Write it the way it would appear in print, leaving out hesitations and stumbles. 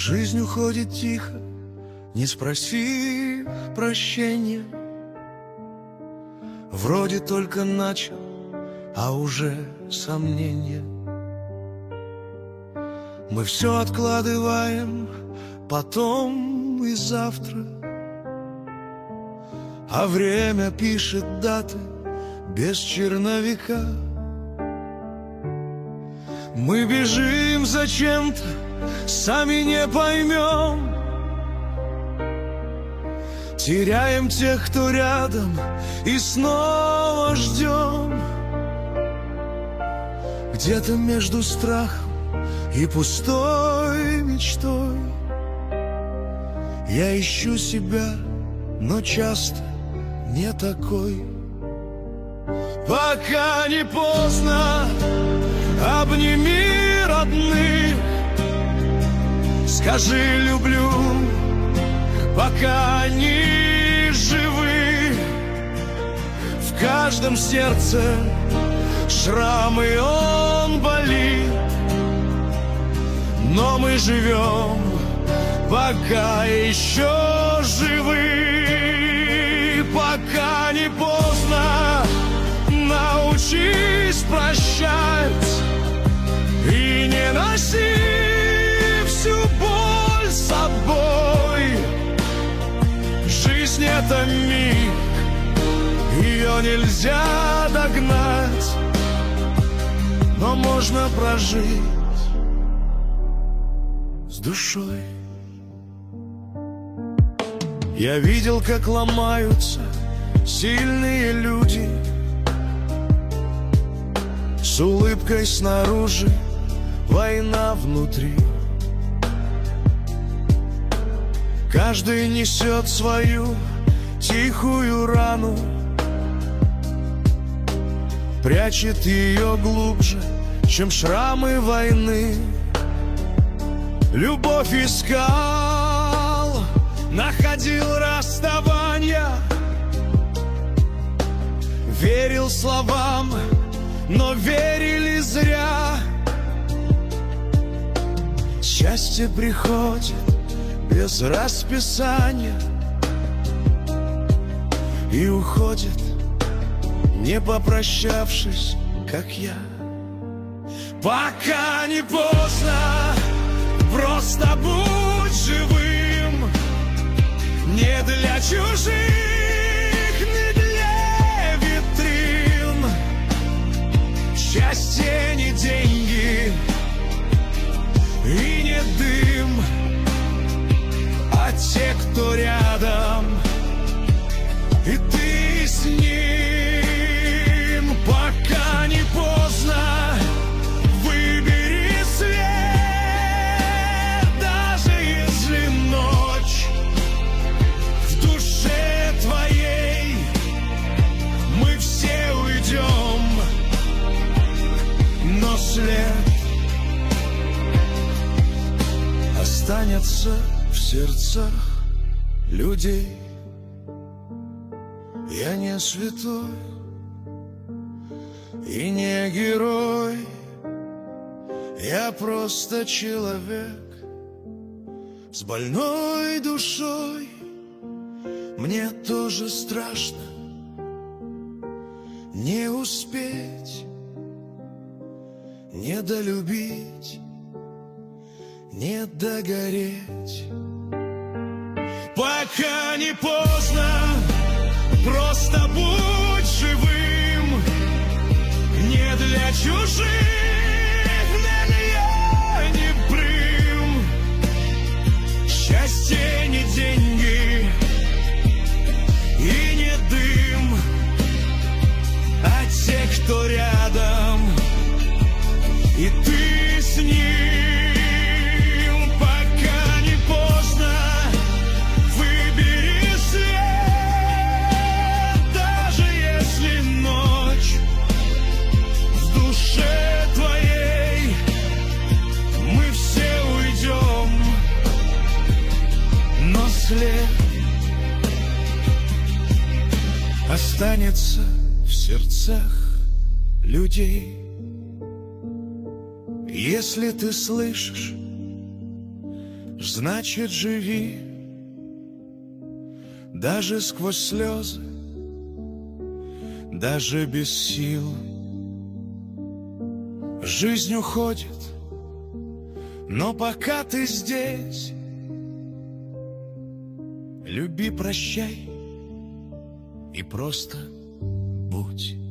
Жизнь уходит тихо, не спросив прощения. Вроде только начал, а уже сомнения. Мы все откладываем, потом и завтра, а время пишет даты без черновика. Мы бежим за чем-то, сами не поймем, теряем тех, кто рядом, и снова ждем. Где-то между страхом и пустой мечтой я ищу себя, но часто не такой. Пока не поздно, обними родных, скажи люблю, пока они живы. В каждом сердце шрам, и он болит, но мы живем, пока еще живы. Пока не поздно, научись прощать и не носи всю боль с собой. Жизнь — это миг, ее нельзя догнать, но можно прожить с душой. Я видел, как ломаются сильные люди, с улыбкой снаружи, война внутри. Каждый несет свою тихую рану, прячет ее глубже, чем шрамы войны. Любовь искал, находил расставания, верил словам, но верили зря. Счастье приходит без расписания и уходит, не попрощавшись, как я. Пока не поздно, просто будь живым, не для чужих, не для витрин. Счастье не деньги и не дым, а те, кто рядом, и ты с ним. Пока не поздно, выбери свет, даже если ночь. В душе твоей мы все уйдем, но след останется в сердцах людей. Я не святой и не герой, я просто человек с больной душой. Мне тоже страшно не успеть, не долюбить, не догореть. Пока не поздно, просто будь живым, не для чужих, я не прым. Счастье не деньги и не дым, а те, кто рядом, и ты с ним. Пока не поздно, выбери свет, даже если ночь. В душе твоей мы все уйдем, но след останется в сердцах людей. Если ты слышишь, значит, живи, даже сквозь слезы, даже без сил. Жизнь уходит, но пока ты здесь, люби, прощай и просто будь.